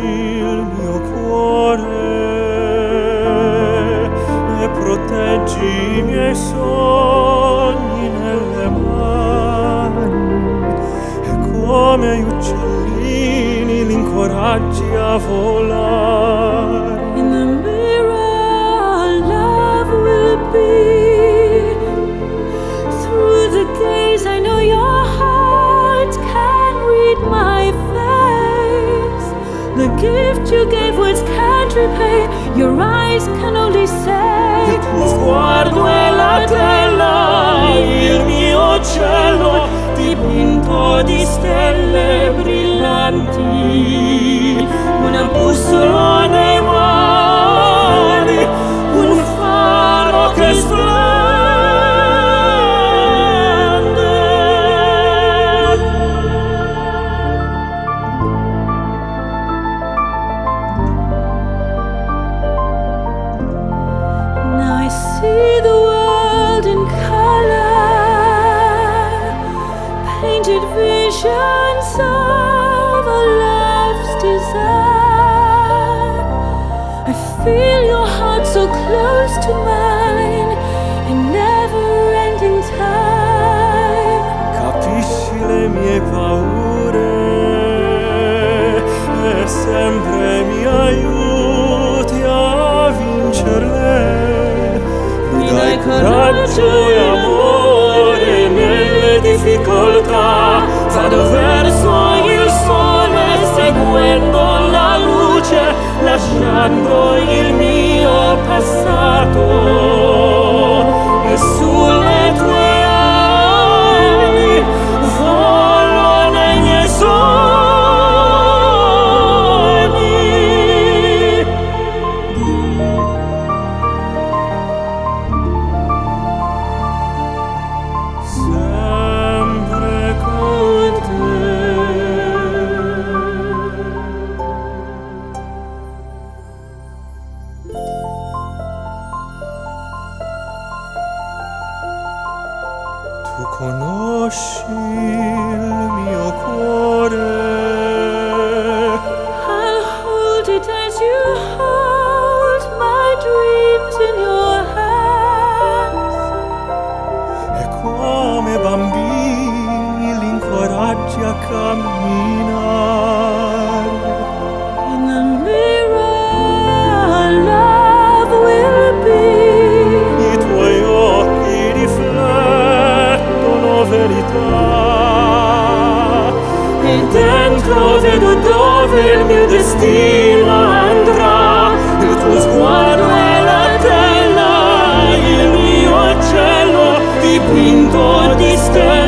il mio cuore e proteggi i miei sogni nelle mani, e come agli uccellini li incoraggi a volare. In the mirror, love will be. Through the gaze, I know your heart can read my face. The gift you gave words can't repay. Your eyes can only say. Il tuo sguardo è la tela, il mio cielo dipinto di stelle brillanti. Una bussola nei mari, un faro che splende. Now I see the world in color, painted visions of a love's desire. I feel your heart so close to mine, in never-ending time. Capisci le mie paure e sempre mi aiuti a vincerle. Mi dai coraggio e amore nelle difficoltà. Vado verso il sole seguendo la luce, lasciando il mio passato, e sulle tue ali volo nei miei sogni. Sempre con te. Tu conosci il mio cuore, I'll hold it as you hold my dreams in your hands. e come bambini li incoraggi a camminare. In the mirror, love will be. I tuoi occhi riflettono verità, e dentro vedo dove il mio destino andrà. Il tuo sguardo è la tela, il mio cielo dipinto di stelle.